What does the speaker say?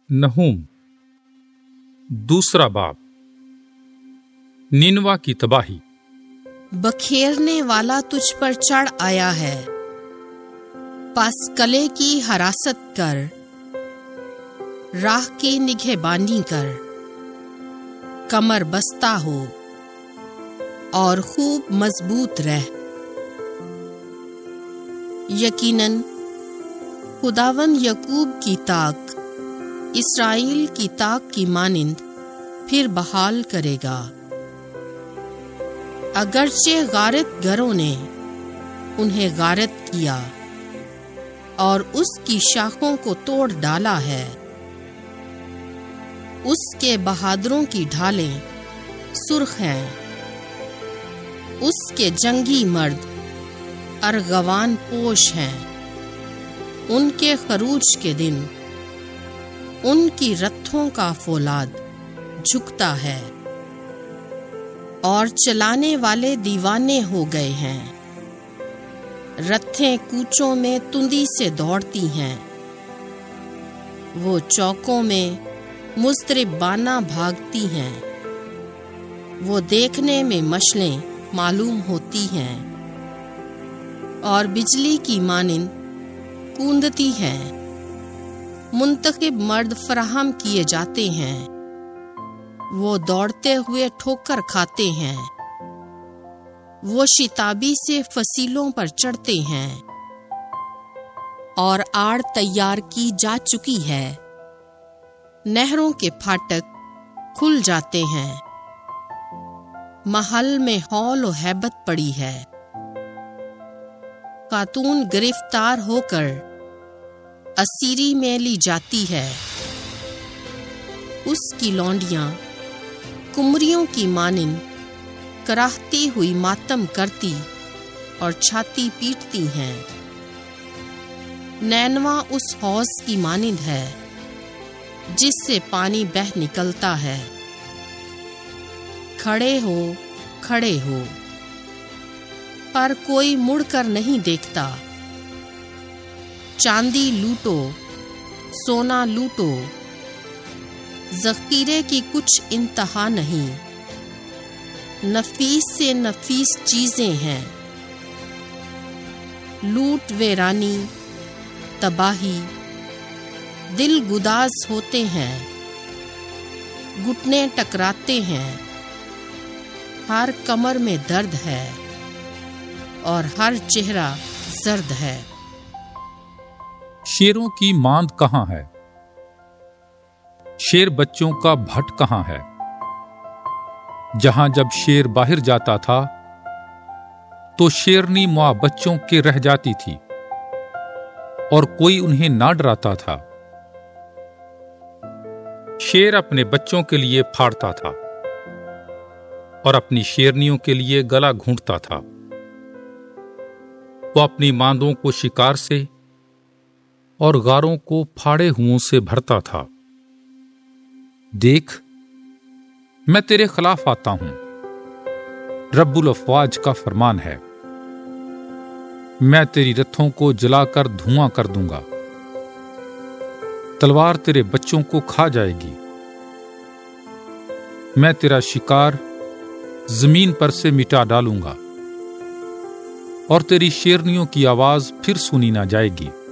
नहूम दूसरा बाब। निनवा की तबाही। बखेरने वाला तुझ पर चढ़ आया है, पास कले की हरासत कर, राह की निगहबानी कर, कमर बस्ता हो और खूब मजबूत रह। यकीनन खुदावन यकूब की ताक इस्राएल की ताक की मानिंद फिर बहाल करेगा। अगरचे गारत गरों ने उन्हें गारत किया और उसकी शाखों को तोड़ डाला है, उसके बहादुरों की ढालें सुर्ख हैं, उसके जंगी मर्द अर्गवान पोश हैं। उनके खरूज के दिन उनकी रथों का फौलाद झुकता है और चलाने वाले दीवाने हो गए हैं। रथें कूचों में तुंदी से दौड़ती हैं, वो चौकों में मुस्तरिबाना भागती हैं। वो देखने में मशलें मालूम होती हैं और बिजली की मानिंद कूंदती हैं। मुंतखब मर्द फराहम किए जाते हैं, वो दौड़ते हुए ठोकर खाते हैं। वो शिताबी से फसीलों पर चढ़ते हैं और आड़ तैयार की जा चुकी है। नहरों के फाटक खुल जाते हैं, महल में हौल और हैबत पड़ी है। खातून गिरफ्तार होकर असीरी में ली जाती है, उसकी लौंडियां कुमरियों की मानिंद कराहती हुई मातम करती और छाती पीटती हैं। नैनवा उस हौज की मानिंद है जिससे पानी बह निकलता है। खड़े हो पर कोई मुड़कर नहीं देखता। चांदी लूटो, सोना लूटो, ज़ख़ीरे की कुछ इंतहा नहीं। नफीस से नफीस चीजें हैं, लूट वेरानी तबाही दिल गुदाज होते हैं। घुटने टकराते हैं, हर कमर में दर्द है और हर चेहरा जर्द है। शेरों की मांद कहाँ है? शेर बच्चों का भट्ट कहाँ है? जहां जब शेर बाहर जाता था तो शेरनी मां बच्चों के रह जाती थी और कोई उन्हें ना डराता था। शेर अपने बच्चों के लिए फाड़ता था और अपनी शेरनियों के लिए गला घूंटता था। वो अपनी मांदों को शिकार से और गारों को फाड़े हुओं से भरता था। देख, मैं तेरे खिलाफ आता हूं, रब्बुल अफ़वाज का फरमान है। मैं तेरी रथों को जलाकर धुआं कर दूंगा, तलवार तेरे बच्चों को खा जाएगी। मैं तेरा शिकार जमीन पर से मिटा डालूंगा और तेरी शेरनियों की आवाज फिर सुनी ना जाएगी।